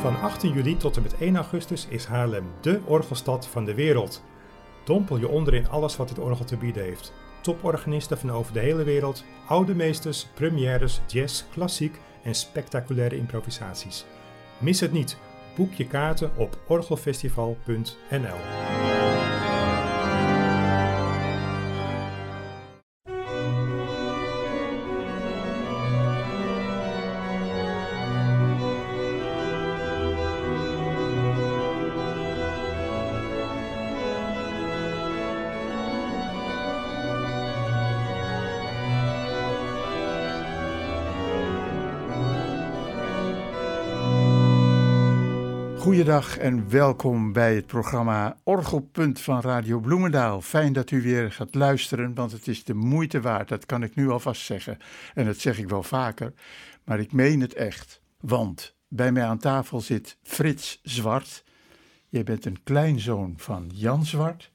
Van 18 juli tot en met 1 augustus is Haarlem dé orgelstad van de wereld. Dompel je onder in alles wat dit orgel te bieden heeft. Toporganisten van over de hele wereld, oude meesters, premières, jazz, klassiek en spectaculaire improvisaties. Mis het niet. Boek je kaarten op orgelfestival.nl. Goeiedag en welkom bij het programma Orgelpunt van Radio Bloemendaal. Fijn dat u weer gaat luisteren, want het is de moeite waard. Dat kan ik nu alvast zeggen. En dat zeg ik wel vaker, maar ik meen het echt. Want bij mij aan tafel zit Frits Zwart. Jij bent een kleinzoon van Jan Zwart.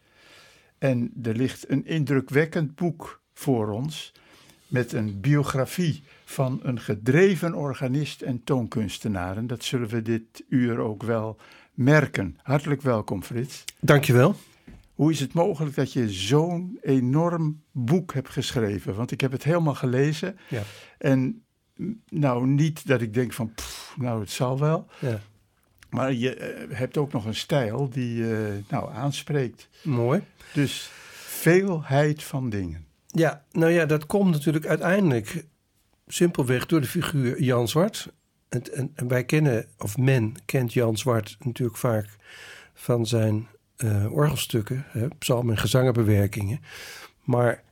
En er ligt een indrukwekkend boek voor ons met een biografie van een gedreven organist en toonkunstenaar. En dat zullen we dit uur ook wel merken. Hartelijk welkom, Frits. Dankjewel. Hoe is het mogelijk dat je zo'n enorm boek hebt geschreven? Want ik heb het helemaal gelezen. Ja. En nou, niet dat ik denk van, nou, het zal wel. Ja. Maar je hebt ook nog een stijl die aanspreekt. Mooi. Dus veelheid van dingen. Ja, nou ja, dat komt natuurlijk uiteindelijk simpelweg door de figuur Jan Zwart. En wij kennen, of men kent Jan Zwart natuurlijk vaak van zijn orgelstukken, psalm- en gezangenbewerkingen. Maar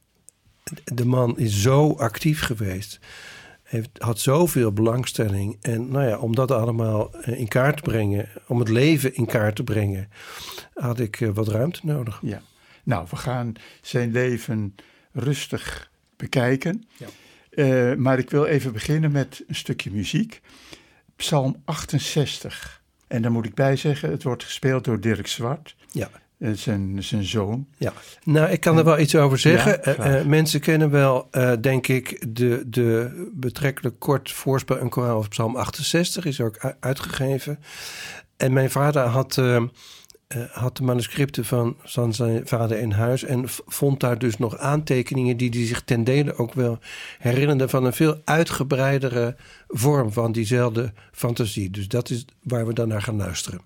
de man is zo actief geweest, had zoveel belangstelling. En nou ja, om dat allemaal in kaart te brengen, om het leven in kaart te brengen, had ik wat ruimte nodig. Ja, nou, we gaan zijn leven rustig bekijken. Ja. Maar ik wil even beginnen met een stukje muziek. Psalm 68. En daar moet ik bij zeggen, het wordt gespeeld door Dirk Zwart. Ja. Zijn zoon. Ja. Nou, ik kan er wel iets over zeggen. Ja, mensen kennen wel, denk ik, de betrekkelijk kort voorspel en koraal over Psalm 68. Is ook uitgegeven. En mijn vader had de manuscripten van zijn vader in huis en vond daar dus nog aantekeningen die hij zich ten dele ook wel herinnerde van een veel uitgebreidere vorm van diezelfde fantasie. Dus dat is waar we dan naar gaan luisteren.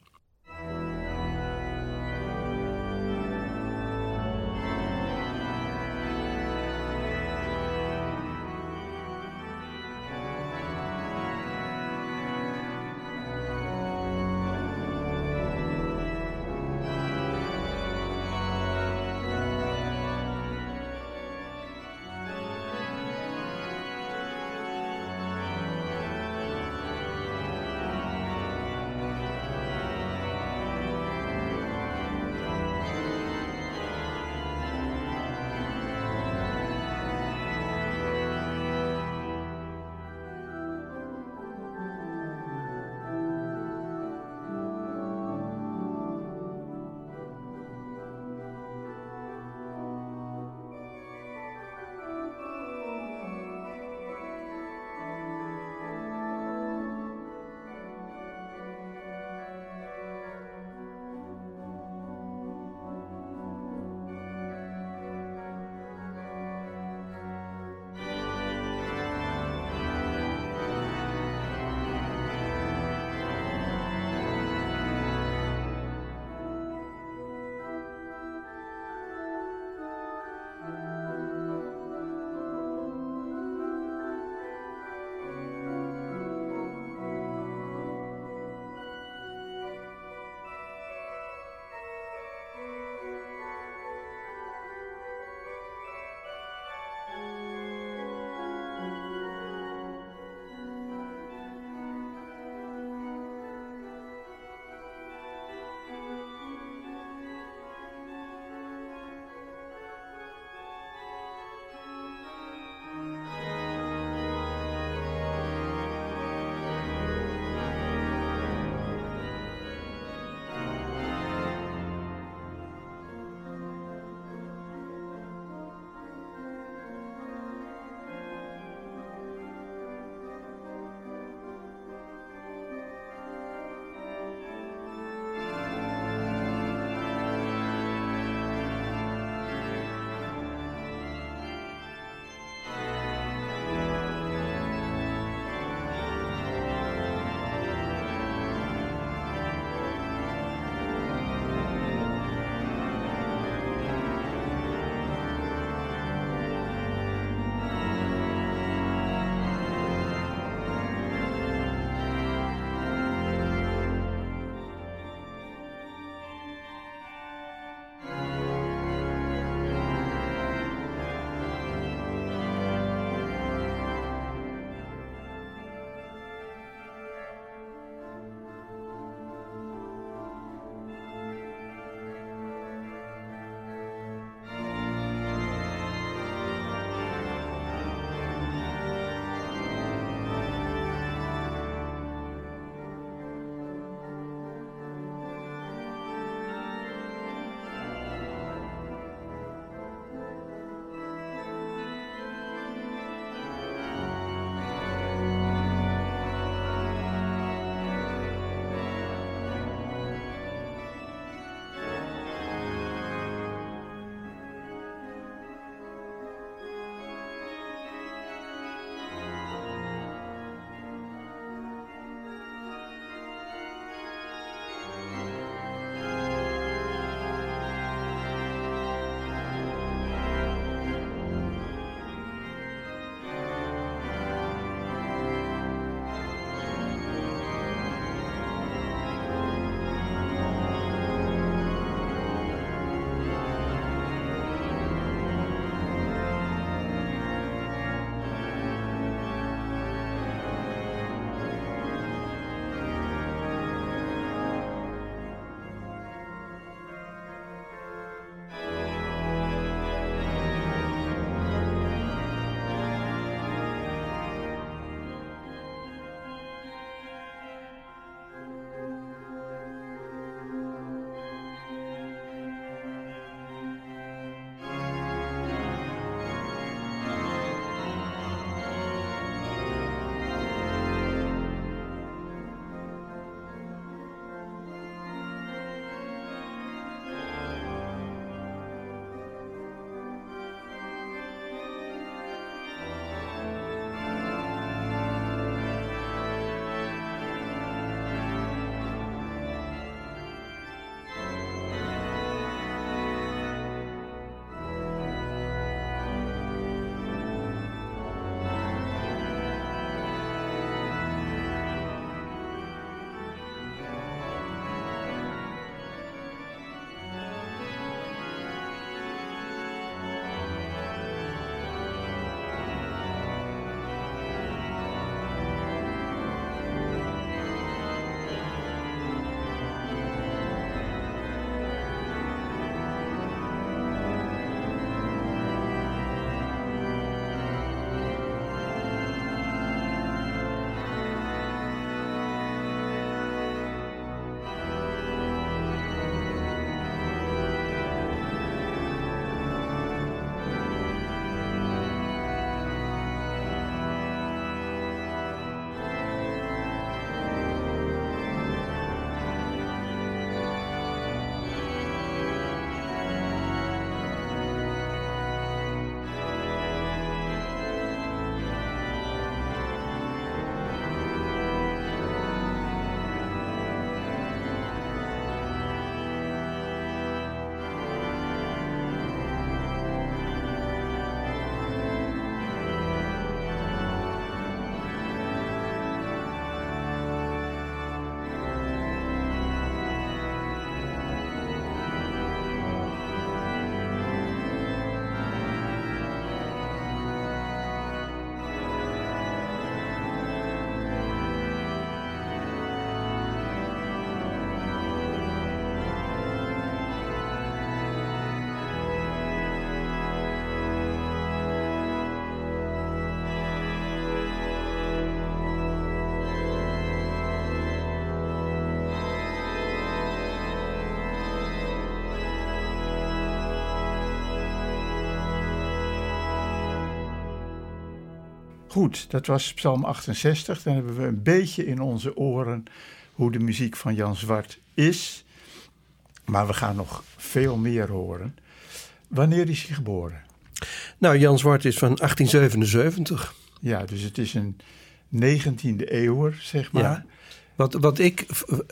Goed, dat was Psalm 68. Dan hebben we een beetje in onze oren hoe de muziek van Jan Zwart is. Maar we gaan nog veel meer horen. Wanneer is hij geboren? Nou, Jan Zwart is van 1877. Ja, dus het is een 19e eeuwer, zeg maar. Ja. Wat ik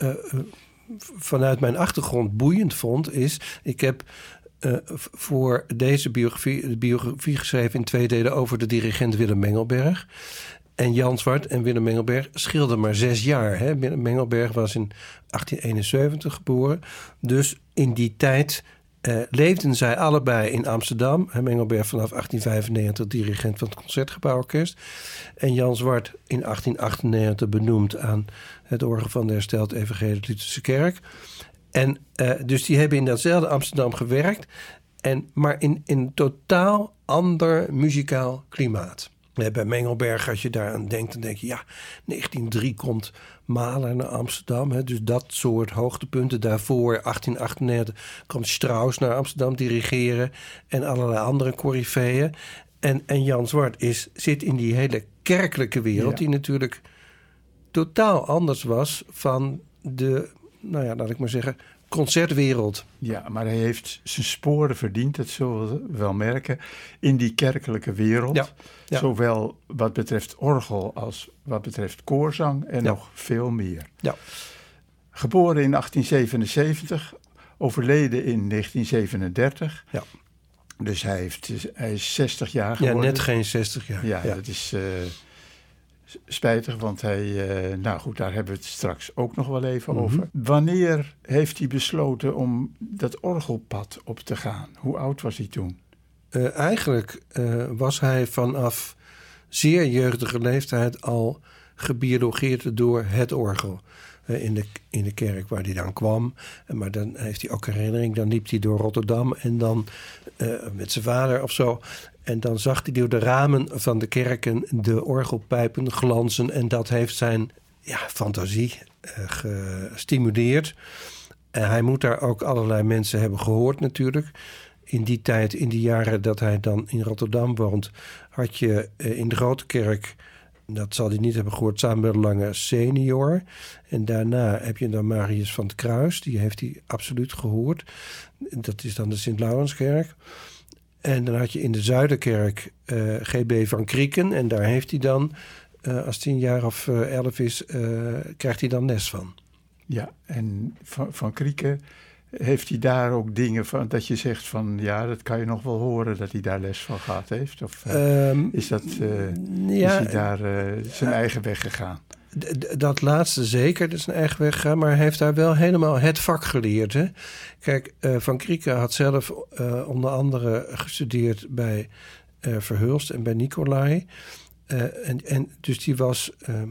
vanuit mijn achtergrond boeiend vond, is... Ik heb voor deze de biografie geschreven in 2 delen over de dirigent Willem Mengelberg. En Jan Zwart en Willem Mengelberg scheelden maar 6 jaar. Hè? Mengelberg was in 1871 geboren. Dus in die tijd leefden zij allebei in Amsterdam. Mengelberg vanaf 1895 dirigent van het Concertgebouworkest. En Jan Zwart in 1898 benoemd aan het orgel van de Hersteld Evangelische Lutherse Kerk. En dus die hebben in datzelfde Amsterdam gewerkt. Maar in een totaal ander muzikaal klimaat. Bij Mengelberg, als je daaraan denkt, dan denk je... ja, 1903 komt Mahler naar Amsterdam. Hè, dus dat soort hoogtepunten. Daarvoor, 1898, komt Strauss naar Amsterdam dirigeren... en allerlei andere coryfeeën. En Jan Zwart zit in die hele kerkelijke wereld... Ja. die natuurlijk totaal anders was van de... nou ja, laat ik maar zeggen, concertwereld. Ja, maar hij heeft zijn sporen verdiend, dat zullen we wel merken, in die kerkelijke wereld. Ja, ja. Zowel wat betreft orgel als wat betreft koorzang en nog veel meer. Ja. Geboren in 1877, overleden in 1937. Ja. Dus hij is 60 jaar geworden. Ja, net geen 60 jaar. Ja, dat is spijtig, want nou goed, daar hebben we het straks ook nog wel even over. Wanneer heeft hij besloten om dat orgelpad op te gaan? Hoe oud was hij toen? Eigenlijk was hij vanaf zeer jeugdige leeftijd al gebiologeerd door het orgel. In de kerk waar hij dan kwam. Maar dan heeft hij ook een herinnering. Dan liep hij door Rotterdam en dan met zijn vader of zo. En dan zag hij door de ramen van de kerken de orgelpijpen glanzen. En dat heeft zijn fantasie gestimuleerd. En hij moet daar ook allerlei mensen hebben gehoord natuurlijk. In die tijd, in die jaren dat hij dan in Rotterdam woont, had je in de Grote Kerk... dat zal hij niet hebben gehoord, Samuel Lange senior. En daarna heb je dan Marius van het Kruis. Die heeft hij absoluut gehoord. Dat is dan de Sint-Laurenskerk. En dan had je in de Zuiderkerk G.B. van Krieken. En daar heeft hij dan, als hij een jaar of 11 is, krijgt hij dan les van. Ja, en van Krieken... heeft hij daar ook dingen van dat je zegt van... ja, dat kan je nog wel horen dat hij daar les van gehad heeft? Of is hij daar zijn eigen weg gegaan? Dat laatste zeker, dat is zijn eigen weg gegaan... maar hij heeft daar wel helemaal het vak geleerd. Hè? Kijk, Van Krieken had zelf onder andere gestudeerd bij Verhulst en bij Nicolai. En dus die was,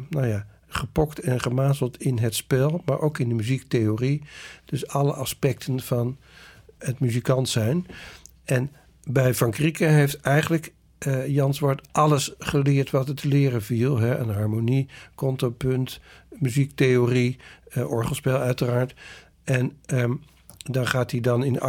gepokt en gemazeld in het spel... maar ook in de muziektheorie. Dus alle aspecten van het muzikant zijn. En bij Van Krieken heeft eigenlijk Jan Zwart alles geleerd wat er te leren viel. Hè? Een harmonie, contrapunt, muziektheorie, orgelspel uiteraard. En dan gaat hij dan in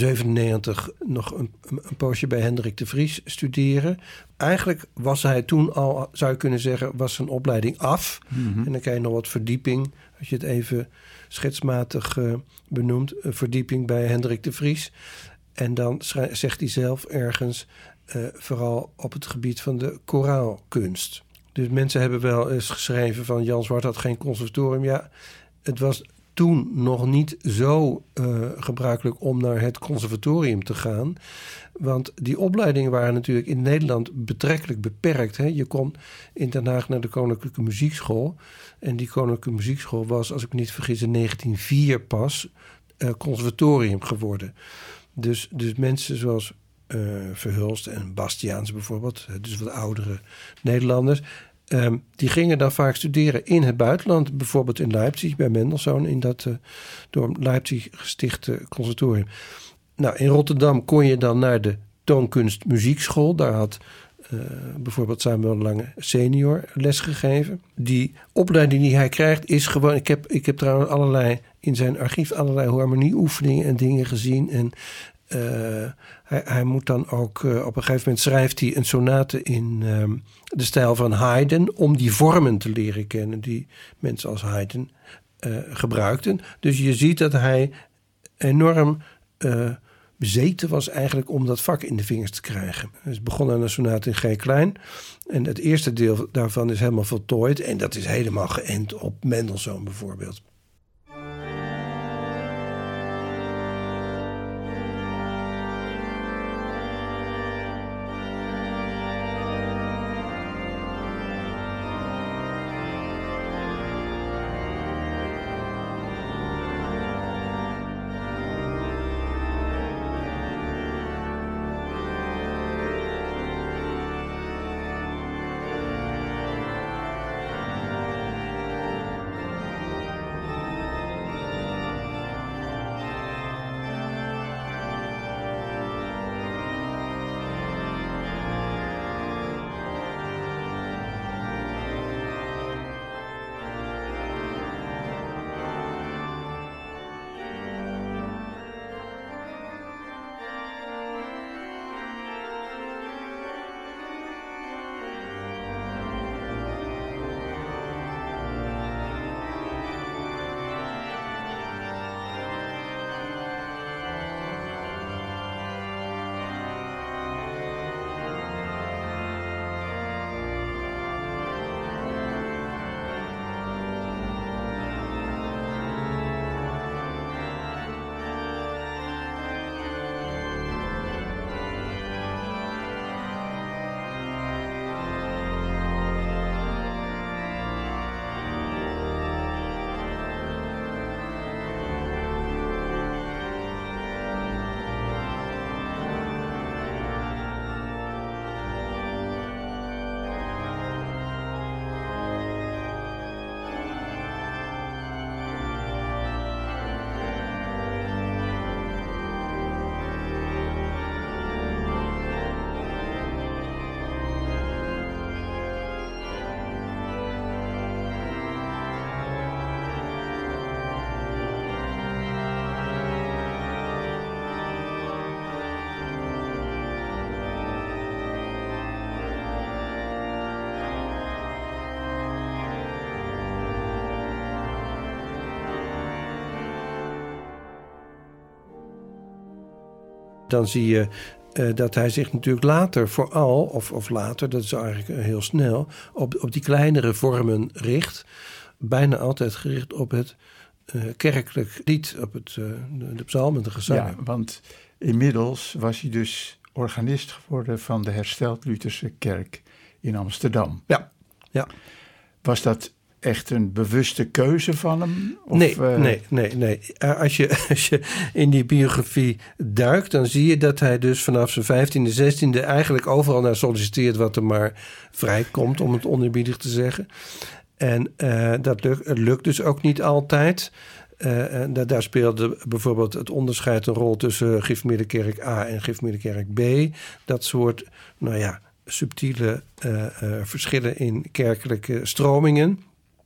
1897 nog een poosje bij Hendrik de Vries studeren. Eigenlijk was hij toen al, zou je kunnen zeggen, was zijn opleiding af. Mm-hmm. En dan krijg je nog wat verdieping, als je het even schetsmatig benoemt. Een verdieping bij Hendrik de Vries. En dan zegt hij zelf ergens, vooral op het gebied van de koraalkunst. Dus mensen hebben wel eens geschreven van Jan Zwart had geen conservatorium. Ja, het was toen nog niet zo gebruikelijk om naar het conservatorium te gaan. Want die opleidingen waren natuurlijk in Nederland betrekkelijk beperkt. Hè? Je kon in Den Haag naar de Koninklijke Muziekschool. En die Koninklijke Muziekschool was, als ik me niet vergis, in 1904 pas conservatorium geworden. Dus mensen zoals Verhulst en Bastiaans bijvoorbeeld, dus wat oudere Nederlanders, die gingen dan vaak studeren in het buitenland. Bijvoorbeeld in Leipzig, bij Mendelssohn, in dat door Leipzig gestichte conservatorium. Nou, in Rotterdam kon je dan naar de Toonkunst Muziekschool. Daar had bijvoorbeeld Samuel Lange senior les gegeven. Die opleiding die hij krijgt is gewoon... Ik heb trouwens in zijn archief allerlei harmonieoefeningen en dingen gezien. En Hij moet dan ook... op een gegeven moment schrijft hij een sonate in de stijl van Haydn... om die vormen te leren kennen die mensen als Haydn gebruikten. Dus je ziet dat hij enorm bezeten was eigenlijk om dat vak in de vingers te krijgen. Hij is begonnen aan een sonate in G klein. En het eerste deel daarvan is helemaal voltooid. En dat is helemaal geënt op Mendelssohn bijvoorbeeld. Dan zie je dat hij zich natuurlijk later vooral, of later, dat is eigenlijk heel snel, op die kleinere vormen richt. Bijna altijd gericht op het kerkelijk lied, op de psalmen, de gezangen. Ja, want inmiddels was hij dus organist geworden van de Hersteld Lutherse Kerk in Amsterdam. Ja, ja. Was dat echt een bewuste keuze van hem? Of, Nee. Als je in die biografie duikt, dan zie je dat hij dus vanaf zijn 15e, 16e eigenlijk overal naar solliciteert wat er maar vrijkomt, om het oneerbiedig te zeggen. En dat lukt dus ook niet altijd. Daar speelde bijvoorbeeld het onderscheid een rol tussen Gereformeerde Kerk A en Gereformeerde Kerk B. Dat soort, subtiele verschillen in kerkelijke stromingen.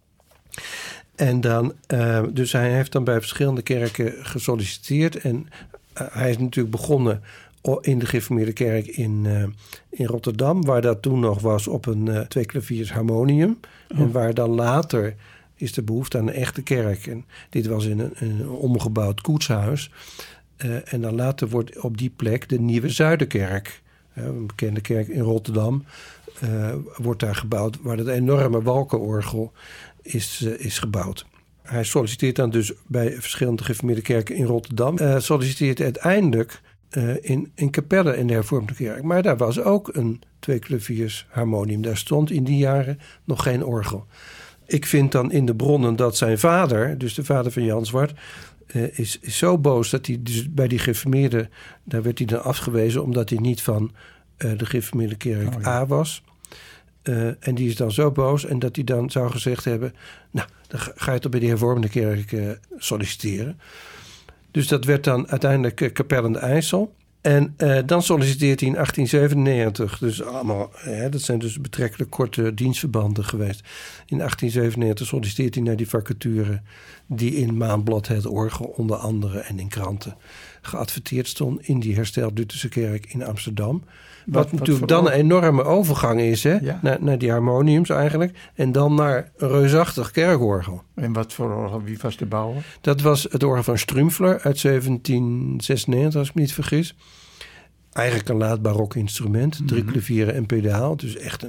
En dan, dus hij heeft dan bij verschillende kerken gesolliciteerd. En hij is natuurlijk begonnen in de Gereformeerde Kerk in Rotterdam, waar dat toen nog was op een 2 klaviers harmonium. Oh. En waar dan later is de behoefte aan een echte kerk. En dit was in een omgebouwd koetshuis. En dan later wordt op die plek de Nieuwe Zuiderkerk, een bekende kerk in Rotterdam, wordt daar gebouwd, waar dat enorme walkenorgel is gebouwd. Hij solliciteert dan dus bij verschillende gereformeerde kerken in Rotterdam. Solliciteert uiteindelijk in Capelle in de hervormde kerk. Maar daar was ook een 2 klaviers harmonium. Daar stond in die jaren nog geen orgel. Ik vind dan in de bronnen dat zijn vader, dus de vader van Jan Zwart, is zo boos dat hij dus bij die gereformeerde, daar werd hij dan afgewezen omdat hij niet van de gereformeerde kerk A was. En die is dan zo boos en dat hij dan zou gezegd hebben, nou, dan ga je toch bij die hervormde kerk solliciteren. Dus dat werd dan uiteindelijk Capelle aan de IJssel. En dan solliciteert hij in 1897. Dus allemaal, dat zijn dus betrekkelijk korte dienstverbanden geweest. In 1897 solliciteert hij naar die vacature die in Maanblad het Orgel onder andere en in kranten geadverteerd stond in die hersteld Lutherse kerk in Amsterdam. Wat natuurlijk dan een enorme overgang is, hè? Ja. Naar die harmoniums eigenlijk. En dan naar een reusachtig kerkorgel. En wat voor orgel? Wie was de bouwer? Dat was het orgel van Strümfler uit 1796, als ik me niet vergis. Eigenlijk een laat barok instrument. 3 klavieren en pedaal. Dus echt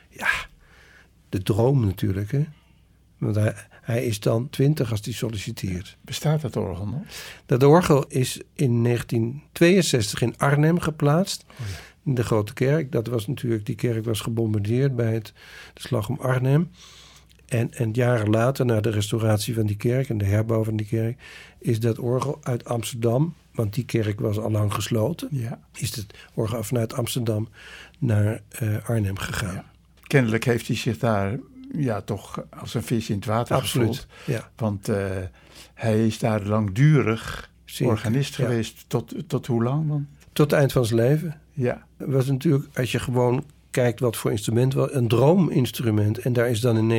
de droom natuurlijk, hè? Want hij is dan 20 als hij solliciteert. Bestaat dat orgel nog? Dat orgel is in 1962 in Arnhem geplaatst. Oh ja. In de Grote Kerk. Dat was natuurlijk, die kerk was gebombardeerd bij de slag om Arnhem. En jaren later, na de restauratie van die kerk en de herbouw van die kerk, is dat orgel uit Amsterdam, want die kerk was al lang gesloten, is het orgel vanuit Amsterdam naar Arnhem gegaan. Ja. Kennelijk heeft hij zich daar toch als een vis in het water gevoeld. Ja. Want hij is daar langdurig organist geweest. Tot hoe lang dan? Tot het eind van zijn leven. Ja. Het was natuurlijk, als je gewoon kijkt wat voor instrument was, een droominstrument. En daar is dan in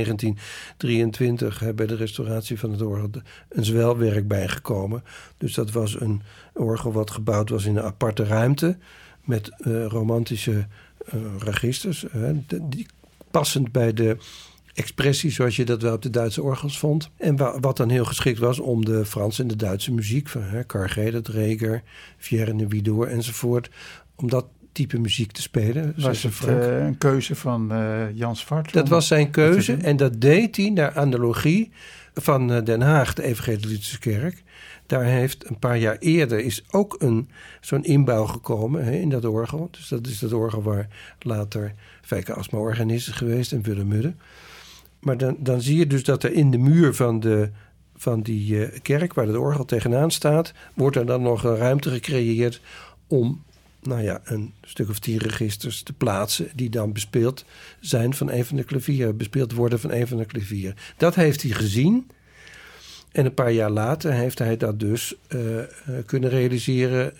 1923 bij de restauratie van het orgel een zwelwerk bijgekomen. Dus dat was een orgel wat gebouwd was in een aparte ruimte met romantische registers. Die passend bij de expressie zoals je dat wel op de Duitse orgels vond. En wat dan heel geschikt was om de Franse en de Duitse muziek van Karl Gerrit, Reger, Vierne de Widor enzovoort, om dat type muziek te spelen. Was het een keuze van Jan Zwart? Dat was zijn keuze en dat deed hij naar analogie van Den Haag, de Evangelische Kerk. Daar heeft een paar jaar eerder is ook zo'n inbouw gekomen in dat orgel. Dus dat is dat orgel waar later Fijke Asma organist is geweest en Willem Mudde. Maar dan zie je dus dat er in de muur van die kerk, waar het orgel tegenaan staat, wordt er dan nog een ruimte gecreëerd om een stuk of 10 registers te plaatsen die dan bespeeld zijn van een van de klavieren, bespeeld worden van een van de klavieren. Dat heeft hij gezien. En een paar jaar later heeft hij dat dus kunnen realiseren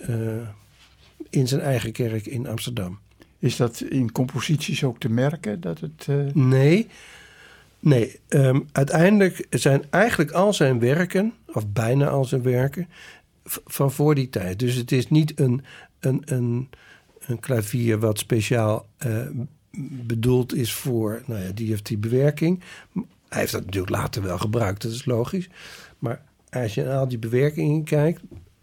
in zijn eigen kerk in Amsterdam. Is dat in composities ook te merken? Dat het, Nee. Uiteindelijk zijn eigenlijk al zijn werken, of bijna al zijn werken, van voor die tijd. Dus het is niet een klavier wat speciaal bedoeld is voor die bewerking. Hij heeft dat natuurlijk later wel gebruikt, dat is logisch. Maar als je naar al die bewerkingen kijkt,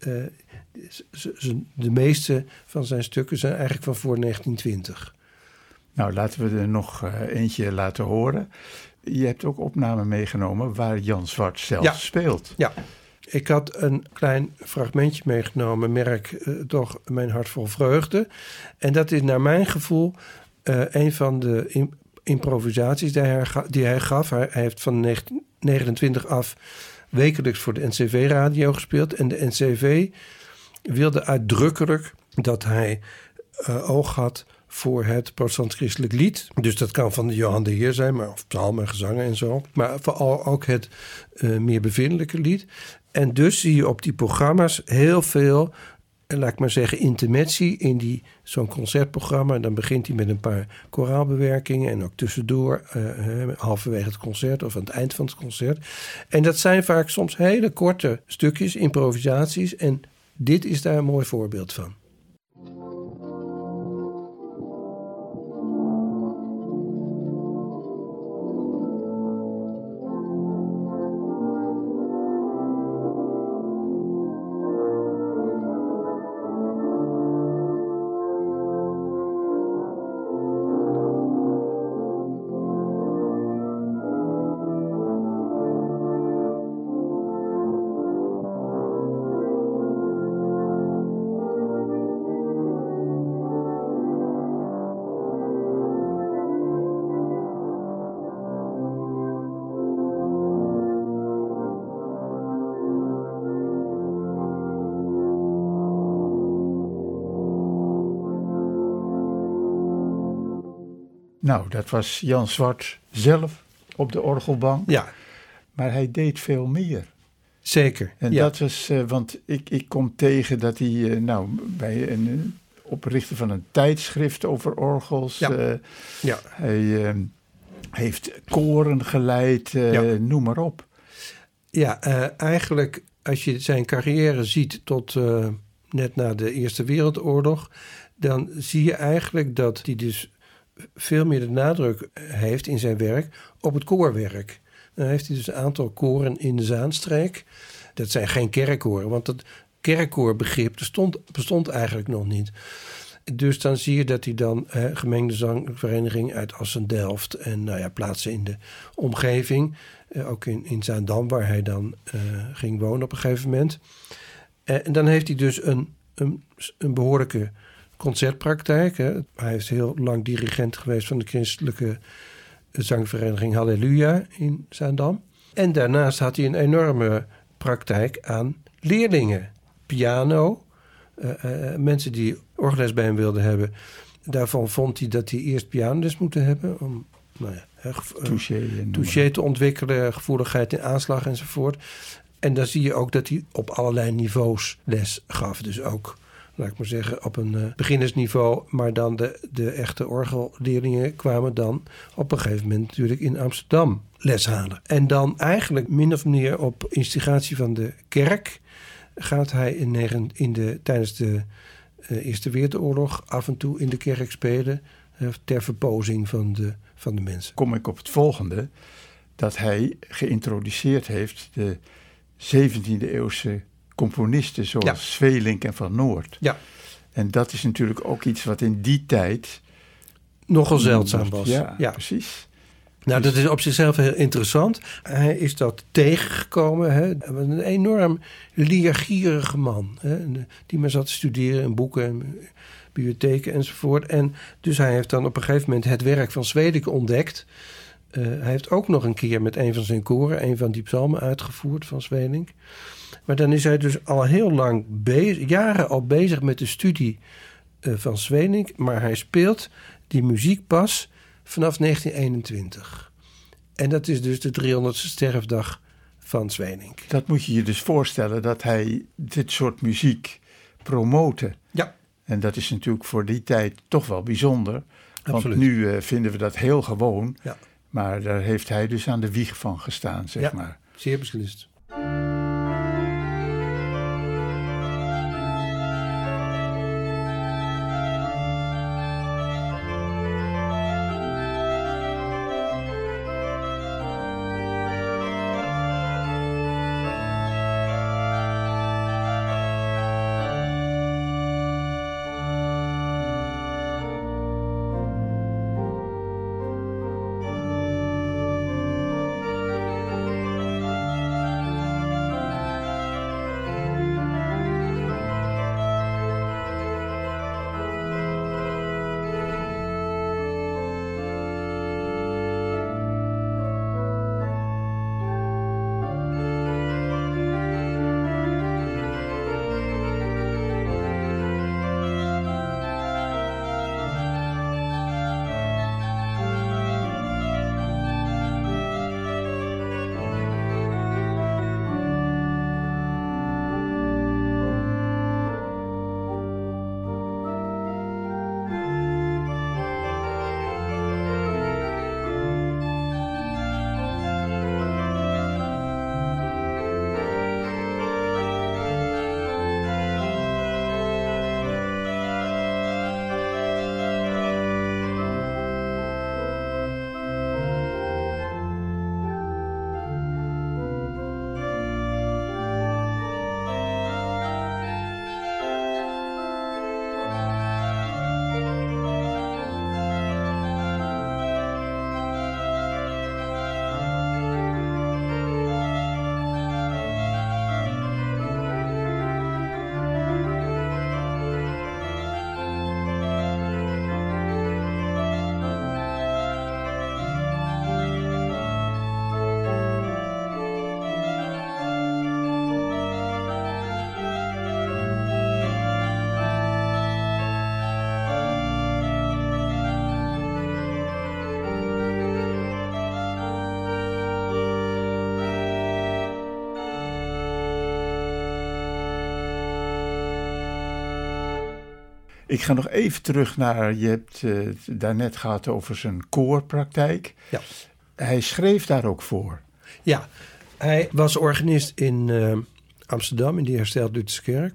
de meeste van zijn stukken zijn eigenlijk van voor 1920. Nou, laten we er nog eentje laten horen. Je hebt ook opnamen meegenomen waar Jan Zwart zelf speelt. Ja, ik had een klein fragmentje meegenomen, merk toch mijn hart vol vreugde. En dat is naar mijn gevoel een van de improvisaties die hij gaf. Hij heeft van 1929 af wekelijks voor de NCV-radio gespeeld. En de NCV wilde uitdrukkelijk dat hij oog had voor het protestant-christelijk lied. Dus dat kan van Johan de Heer zijn, maar of psalmen en gezangen en zo. Maar vooral ook het meer bevindelijke lied. En dus zie je op die programma's heel veel, laat ik maar zeggen, intermezzi in zo'n concertprogramma. Dan begint hij met een paar koraalbewerkingen en ook tussendoor, halverwege het concert of aan het eind van het concert. En dat zijn vaak soms hele korte stukjes, improvisaties. En dit is daar een mooi voorbeeld van. Nou, dat was Jan Zwart zelf op de orgelbank. Ja. Maar hij deed veel meer. Zeker. En dat was, want ik kom tegen dat hij bij een oprichten van een tijdschrift over orgels. Hij heeft koren geleid, noem maar op. Ja, eigenlijk als je zijn carrière ziet tot net na de Eerste Wereldoorlog, dan zie je eigenlijk dat hij dus veel meer de nadruk heeft in zijn werk op het koorwerk. Dan heeft hij dus een aantal koren in de Zaanstreek. Dat zijn geen kerkkoren, want dat kerkkoorbegrip bestond eigenlijk nog niet. Dus dan zie je dat hij dan gemengde zangvereniging uit Assen-Delft en plaatsen in de omgeving. Ook in Zaandam, waar hij dan ging wonen op een gegeven moment. En dan heeft hij dus een behoorlijke concertpraktijk. Hè. Hij is heel lang dirigent geweest van de christelijke zangvereniging Halleluja in Zaandam. En daarnaast had hij een enorme praktijk aan leerlingen. Piano, mensen die orgelles bij hem wilden hebben. Daarvan vond hij dat hij eerst pianoles moeten hebben om touché te ontwikkelen, gevoeligheid in aanslag enzovoort. En dan zie je ook dat hij op allerlei niveaus les gaf. Dus ook, laat ik maar zeggen, op een beginnersniveau. Maar dan de echte orgelleerlingen kwamen dan op een gegeven moment natuurlijk in Amsterdam les halen. En dan eigenlijk min of meer op instigatie van de kerk gaat hij tijdens de Eerste Wereldoorlog af en toe in de kerk spelen ter verpozing van de mensen. Kom ik op het volgende, dat hij geïntroduceerd heeft de 17e eeuwse componisten zoals Sweelinck en Van Noort. Ja. En dat is natuurlijk ook iets wat in die tijd nogal zeldzaam was. Ja, precies. Nou, dat is op zichzelf heel interessant. Hij is dat tegengekomen. Hè. Een enorm leergierige man. Hè, die maar zat te studeren in boeken en bibliotheken enzovoort. En dus hij heeft dan op een gegeven moment het werk van Sweelinck ontdekt. Hij heeft ook nog een keer met een van zijn koren een van die psalmen uitgevoerd van Sweelinck. Maar dan is hij dus al heel lang jaren al bezig met de studie van Sweelinck. Maar hij speelt die muziek pas vanaf 1921. En dat is dus de 300ste sterfdag van Sweelinck. Dat moet je je dus voorstellen, dat hij dit soort muziek promoten. Ja. En dat is natuurlijk voor die tijd toch wel bijzonder. Absoluut. Want nu vinden we dat heel gewoon. Ja. Maar daar heeft hij dus aan de wieg van gestaan, zeg maar. Zeer beslist. Ik ga nog even terug naar, je hebt het daarnet gehad over zijn koorpraktijk. Ja. Hij schreef daar ook voor. Ja, hij was organist in Amsterdam, in de Hersteld Lutherse Kerk.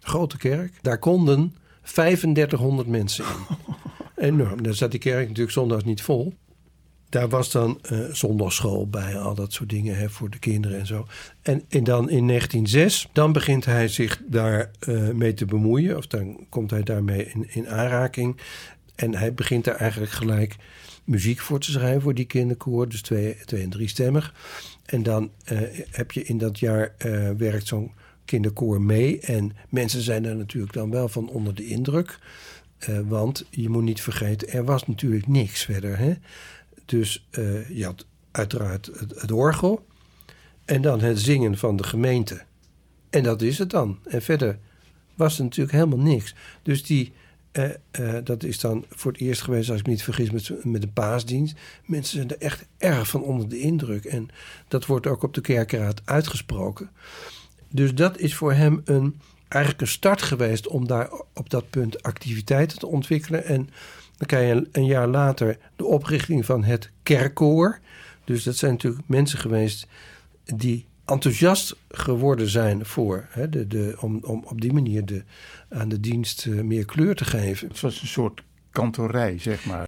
Grote kerk. Daar konden 3500 mensen in. Enorm. Daar zat die kerk natuurlijk zondags niet vol. Daar was dan zondagsschool bij, al dat soort dingen, hè, voor de kinderen en zo. En dan in 1906, dan begint hij zich daar mee te bemoeien. Of dan komt hij daarmee in aanraking. En hij begint daar eigenlijk gelijk muziek voor te schrijven voor die kinderkoor. Dus 2- en 3-stemmig. En dan heb je in dat jaar werkt zo'n kinderkoor mee. En mensen zijn er natuurlijk dan wel van onder de indruk. Want je moet niet vergeten, er was natuurlijk niks verder, hè. Dus je had uiteraard het orgel en dan het zingen van de gemeente. En dat is het dan. En verder was er natuurlijk helemaal niks. Dus dat is dan voor het eerst geweest, als ik me niet vergis, met de paasdienst. Mensen zijn er echt erg van onder de indruk. En dat wordt ook op de kerkenraad uitgesproken. Dus dat is voor hem eigenlijk een start geweest om daar op dat punt activiteiten te ontwikkelen. En dan krijg je een jaar later de oprichting van het kerkkoor. Dus dat zijn natuurlijk mensen geweest die enthousiast geworden zijn voor, hè, om op die manier aan de dienst meer kleur te geven. Het was een soort kantorij, zeg maar.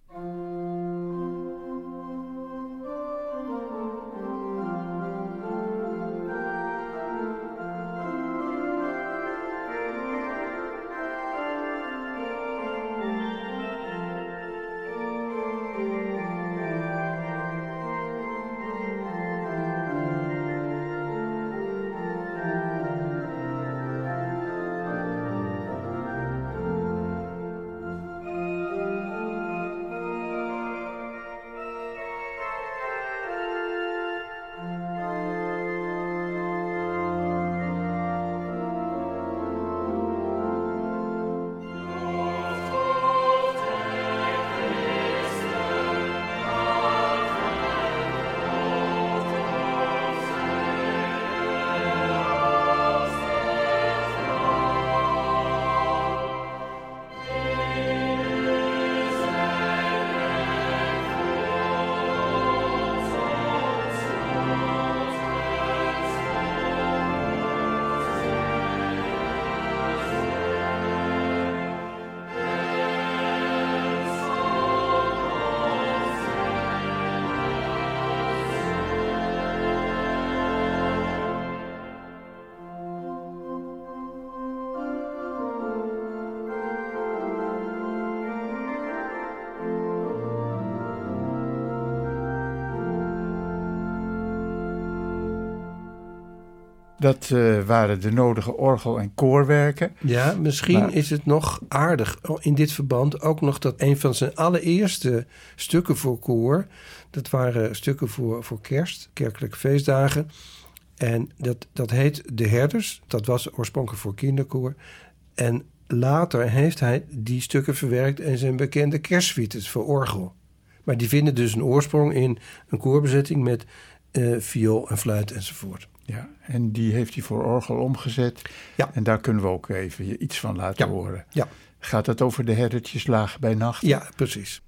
Dat waren de nodige orgel- en koorwerken. Ja, misschien is het nog aardig in dit verband ook nog dat een van zijn allereerste stukken voor koor, dat waren stukken voor kerst, kerkelijke feestdagen. En dat heet De Herders. Dat was oorspronkelijk voor kinderkoor. En later heeft hij die stukken verwerkt in zijn bekende kerstsuites voor orgel. Maar die vinden dus een oorsprong in een koorbezetting met viool en fluit enzovoort. Ja, en die heeft hij voor orgel omgezet. Ja. En daar kunnen we ook even iets van laten horen. Ja. Gaat het over de herdertjes laag bij nacht? Ja, precies.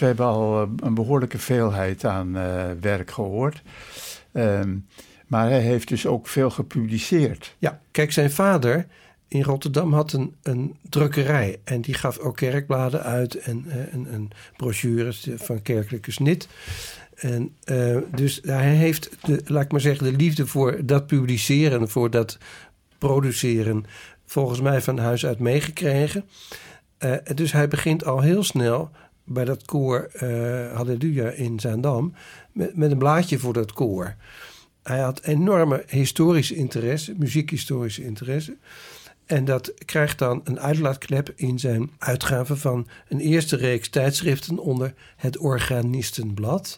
we hebben al een behoorlijke veelheid aan werk gehoord. Maar hij heeft dus ook veel gepubliceerd. Ja, kijk, zijn vader in Rotterdam had een drukkerij. En die gaf ook kerkbladen uit en brochures van kerkelijke snit. En dus hij heeft, laat ik maar zeggen, de liefde voor dat publiceren, voor dat produceren, volgens mij van huis uit meegekregen. Dus hij begint al heel snel bij dat koor Halleluja in Zaandam met een blaadje voor dat koor. Hij had enorme historische interesse, muziekhistorische interesse. En dat krijgt dan een uitlaatklep in zijn uitgave van een eerste reeks tijdschriften onder het Organistenblad.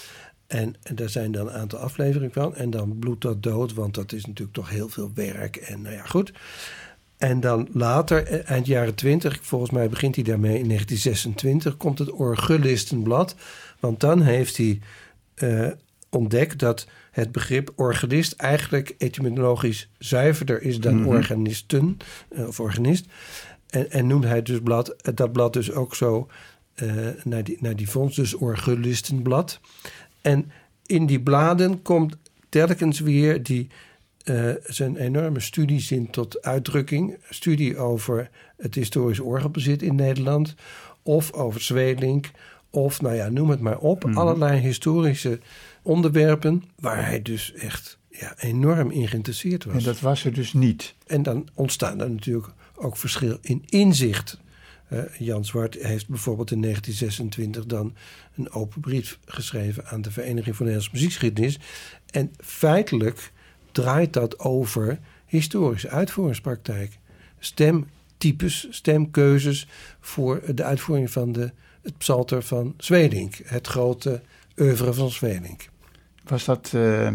En daar zijn dan een aantal afleveringen van. En dan Bloed dat dood, want dat is natuurlijk toch heel veel werk. En nou ja, goed. En dan later, eind jaren 20, volgens mij begint hij daarmee in 1926, komt het Orgullistenblad. Want dan heeft hij ontdekt dat het begrip organist eigenlijk etymologisch zuiverder is dan organisten of organist. En noemde hij dus dat blad dus ook zo naar die vondst, dus Orgullistenblad. En in die bladen komt telkens weer zijn enorme studiezin tot uitdrukking. Studie over het historisch orgelbezit in Nederland, of over Sweelinck, of nou ja, noem het maar op. Allerlei historische onderwerpen waar hij dus echt enorm in geïnteresseerd was. En dat was er dus niet. En dan ontstaan er natuurlijk ook verschil in inzicht. Jan Zwart heeft bijvoorbeeld in 1926 dan een open brief geschreven aan de Vereniging voor Nederlandse Muziekgeschiedenis. En feitelijk draait dat over historische uitvoeringspraktijk. Stemtypes, stemkeuzes voor de uitvoering van het psalter van Sweelinck. Het grote oeuvre van Sweelinck. Was dat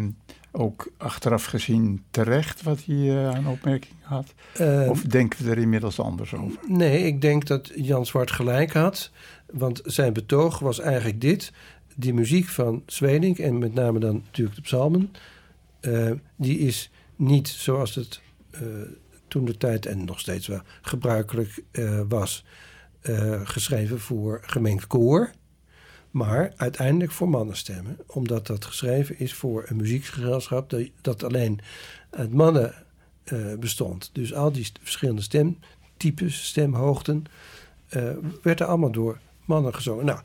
ook achteraf gezien terecht wat hij aan opmerking had? Of denken we er inmiddels anders over? Nee, ik denk dat Jan Zwart gelijk had. Want zijn betoog was eigenlijk dit. Die muziek van Sweelinck, en met name dan natuurlijk de psalmen, die is niet zoals het toen de tijd en nog steeds wel gebruikelijk was, geschreven voor gemengd koor. Maar uiteindelijk voor mannenstemmen. Omdat dat geschreven is voor een muziekgezelschap dat alleen uit mannen bestond. Dus al die verschillende stemtypes, stemhoogten, werden allemaal door mannen gezongen. Nou,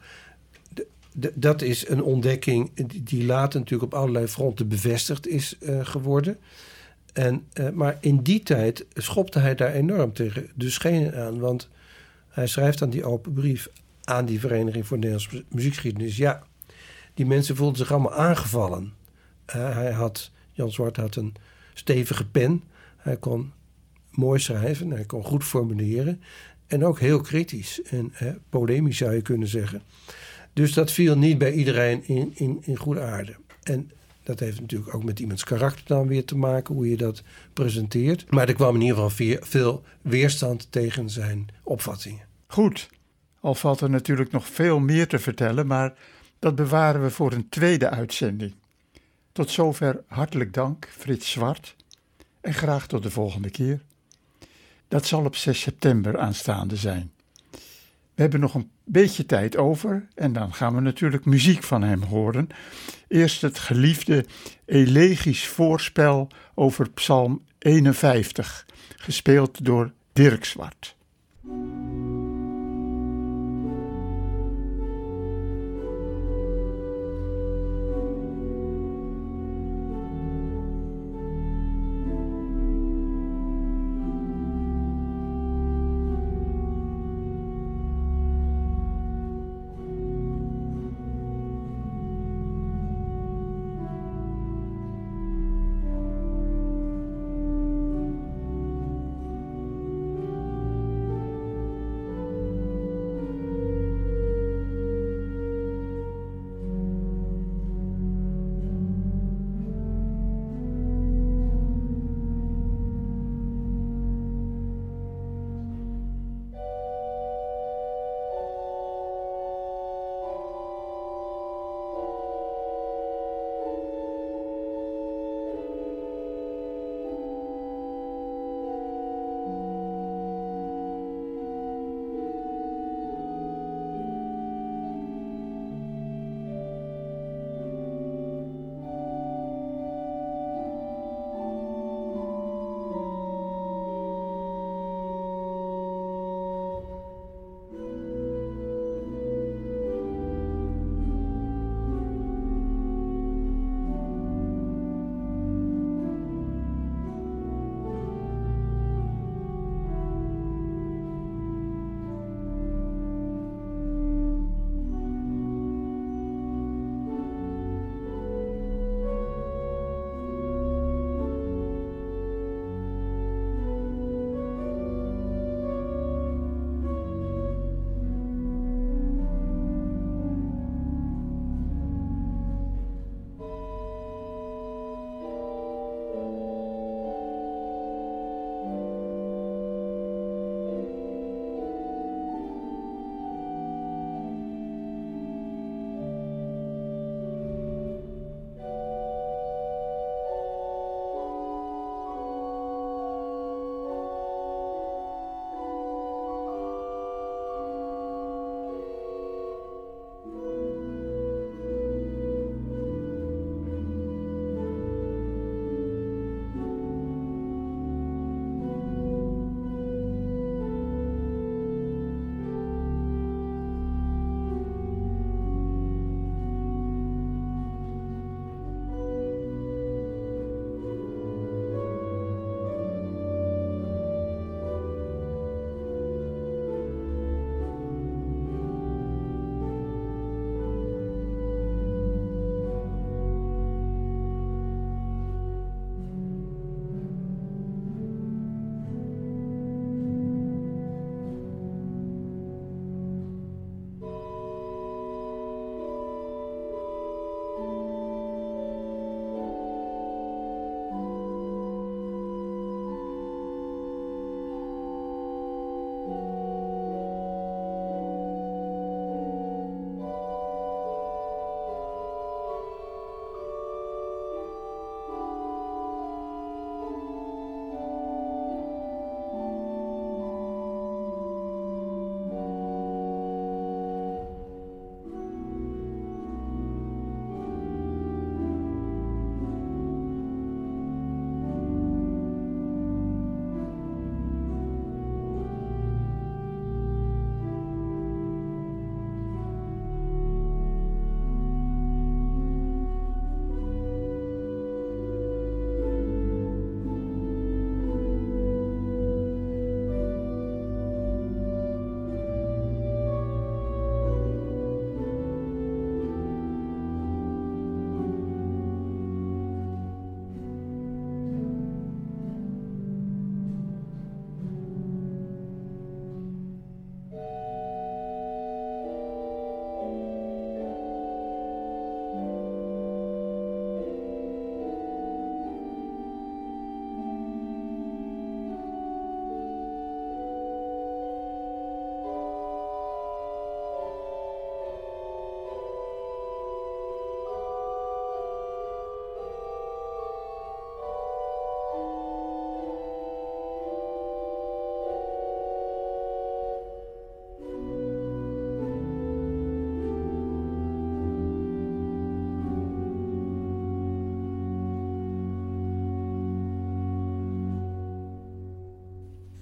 dat is een ontdekking die later natuurlijk op allerlei fronten bevestigd is geworden. Maar in die tijd schopte hij daar enorm tegen de schenen aan. Want hij schrijft dan die open brief aan die Vereniging voor Nederlandse Muziekgeschiedenis. Ja, die mensen voelden zich allemaal aangevallen. Jan Zwart had een stevige pen. Hij kon mooi schrijven, hij kon goed formuleren. En ook heel kritisch en polemisch zou je kunnen zeggen. Dus dat viel niet bij iedereen in goede aarde. En dat heeft natuurlijk ook met iemands karakter dan weer te maken, hoe je dat presenteert. Maar er kwam in ieder geval veel weerstand tegen zijn opvattingen. Goed, al valt er natuurlijk nog veel meer te vertellen, maar dat bewaren we voor een tweede uitzending. Tot zover hartelijk dank, Frits Zwart. En graag tot de volgende keer. Dat zal op 6 september aanstaande zijn. We hebben nog een beetje tijd over en dan gaan we natuurlijk muziek van hem horen. Eerst het geliefde elegisch voorspel over Psalm 51, gespeeld door Dirk Zwart.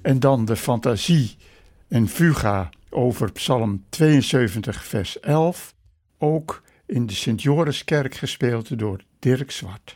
En dan de fantasie en fuga over Psalm 72 vers 11, ook in de Sint-Joriskerk gespeeld door Dirk Zwart.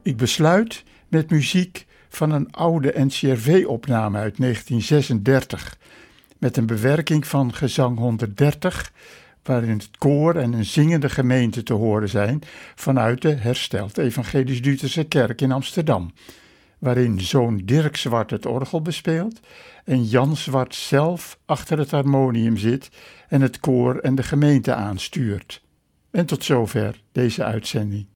Ik besluit met muziek van een oude NCRV-opname uit 1936, met een bewerking van gezang 130, waarin het koor en een zingende gemeente te horen zijn vanuit de Hersteld Evangelisch-Lutherse Kerk in Amsterdam, waarin zoon Dirk Zwart het orgel bespeelt en Jan Zwart zelf achter het harmonium zit en het koor en de gemeente aanstuurt. En tot zover deze uitzending.